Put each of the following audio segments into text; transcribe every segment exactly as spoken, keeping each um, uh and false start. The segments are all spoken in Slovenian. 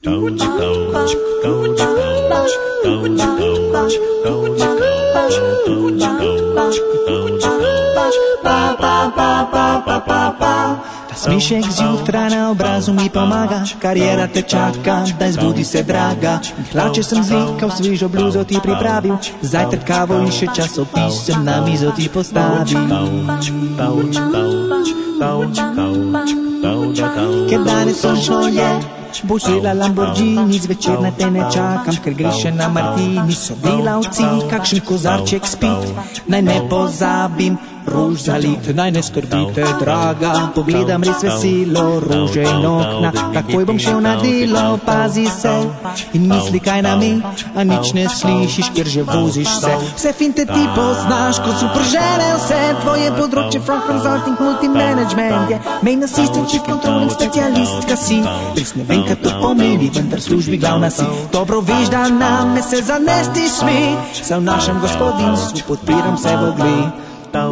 Smišek zjutraj na obrazu mi pomaga, karijera te čaka, daj zbudi se draga. Hlače sem zlikal, svežo bluzo ti pripravil, zajtrk kavo in še časopis sem na mizo ti postavil. Ker danes sončno je, boš vzela Lamborghini, zvečer na te ne čakam, ker greš še na Martini. So delavci, kakšen kozarček spit, naj ne pozabim rož zalit, naj ne skrbite, draga, pogledam res veselo, rože in okna, takoj bom šel na delo, pazi se in misli kaj na mi, a nič ne slišiš, ker že voziš se. Vse finte ti poznaš, kot super žene, vse tvoje področje, front consulting, multimanagement je, main assistant, chief controlling, specialistka si, res ne vem, kaj to pomeni, vendar službi glavna si, dobro veš, da name se zanesti smi, se v našem gospodinstvu podpiram se v ogled.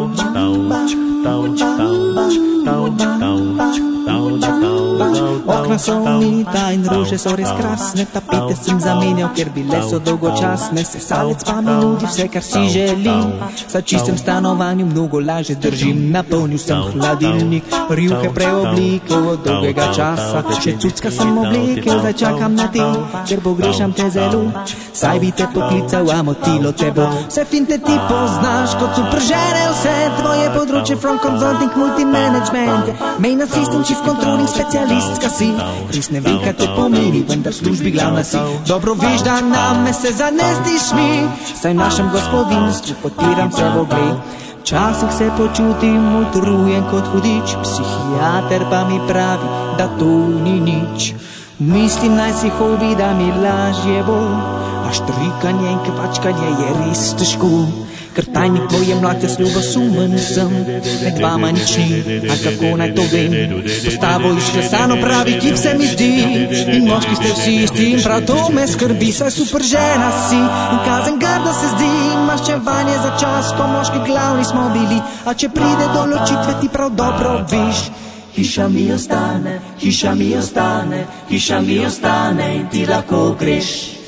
Okna so umita in rože so res krasne, tapete sem zamenjal, ker bile so dolgočasne, sesalec pa mi nudi vse, kar si želim, sa čistem stanovanju mnogo lažje držim, napolnil sem hladilnik, rjuhe preoblikal od dolgega časa, še cucka sem oblekel, zdaj čakam na te, ker pogrešam te zelo, saj bi te poklical, a motilo te bo. Vse finte ti poznaš, kot super žene, vse tvoje področje, front consulting, multimanagement, main assistant, chief controlling, specialistka si, res ne vem, kaj te pomeni, vendar službi glavna si, dobro veš, da name se zanestiš mi, saj v našem gospodinstvu podpiram se v ogled. Včasih se počutim utrujen kot hudič, psihiater pa mi pravi, da to ni nič. Mislim, naj si hobi, da mi lažje bo, a štrikanje in kvačkanje je res težko. Ker tajnik tvoje mlade slobosumen sem, med vama nič ni, a kako naj to vem? Postavo izklesano pravi kip se mi zdi, in moški ste vsi isti, in prav to me skrbi, saj super žena si, in kazen grda se zdi, maščevanje za čas, ko moški glavni smo bili, a če pride do ločitve ti prav dobro veš. Hiša mi ostane, hiša mi ostane, hiša mi ostane in ti lahko greš.